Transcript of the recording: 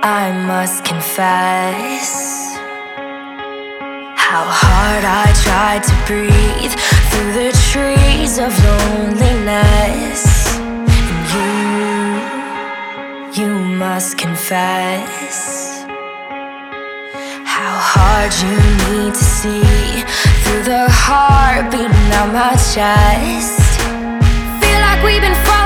I must confess how hard I tried to breathe through the trees of loneliness. And you must confess how hard you need to see through the heart beating out my chest. Feel like we've been falling